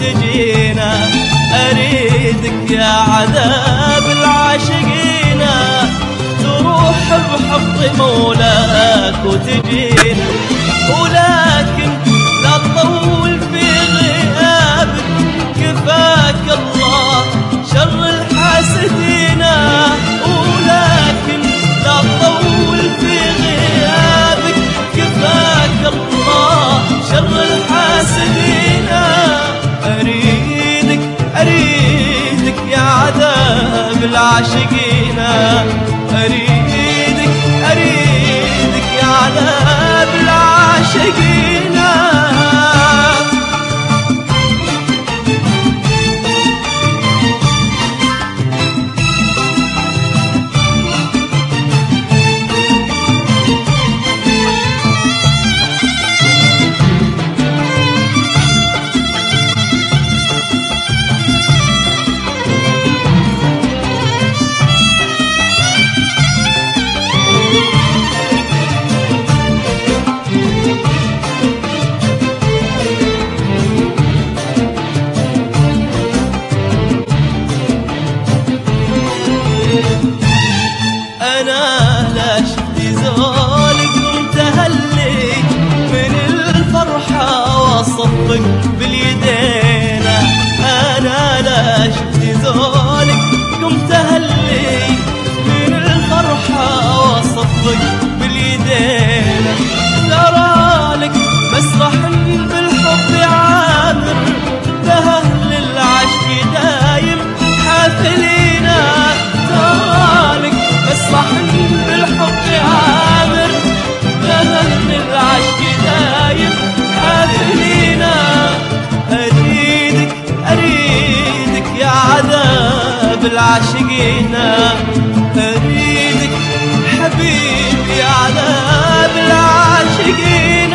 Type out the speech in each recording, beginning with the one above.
وتجينا. أريدك يا عذاب العاشقين تروح بحفظ مولاك وتجينا. ولكن لا تطول في غيابك كفاك الله شر الحاسدين. ولكن لا تطول في غيابك كفاك الله شر الحاسدين. أريدك يا عذاب العاشقين. أريدك يا عذاب العاشقين. أنا لا شفت زولك ومتهلي من الفرحة وصفك باليدين. أنا لا شفت زولك ومتهلي من الفرحة وصفك باليدين. ترى لك مسرح بالحب عامر لأهل العشق دايم حافلين. ترى لك مسرح بالحب عامر لأهل العشق دايم حافلين. أريدك يا عذاب العاشقين. أريدك حبيبي يا عذاب العاشقين.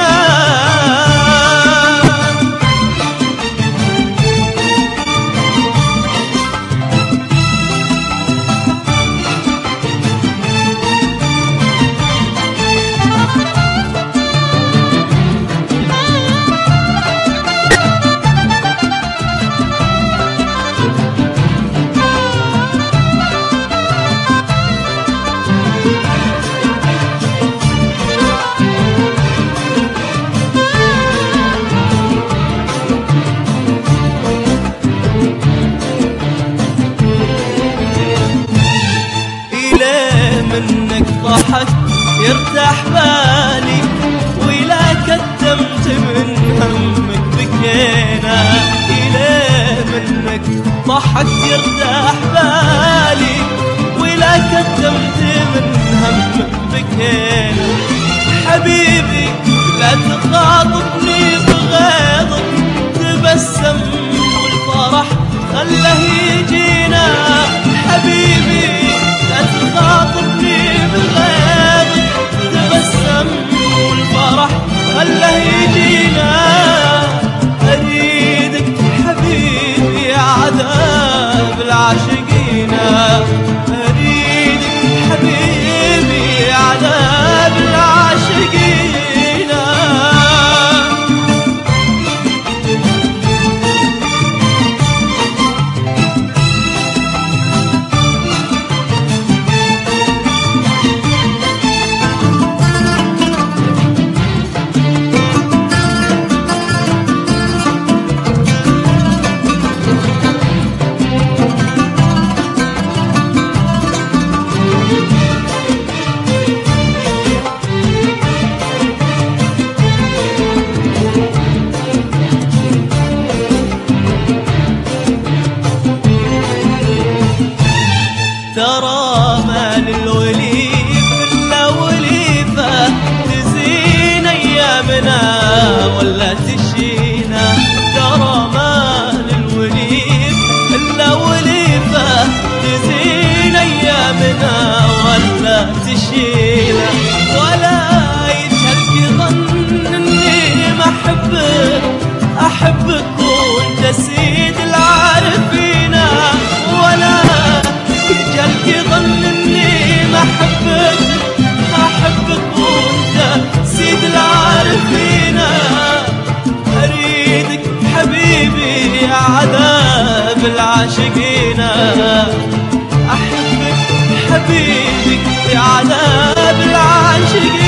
منك ضحك يرتاح بالي ولا كتمت من همك بكينا. إلى منك ضحك يرتاح بالي ولا كتمت من همك بكينا. حبيبي لا تخاطبني بغيظك تبسم والفرح خله يجينا. حبيبي لا تخاطبني بغيظك تبسم والفرح خله يجينا. أريدك حبيبي يا عذاب العاشقين. أريدك حبيبي يا عذاب العاشقين. عذاب العاشقين. أحبك حبيبي يا عذاب العاشقين.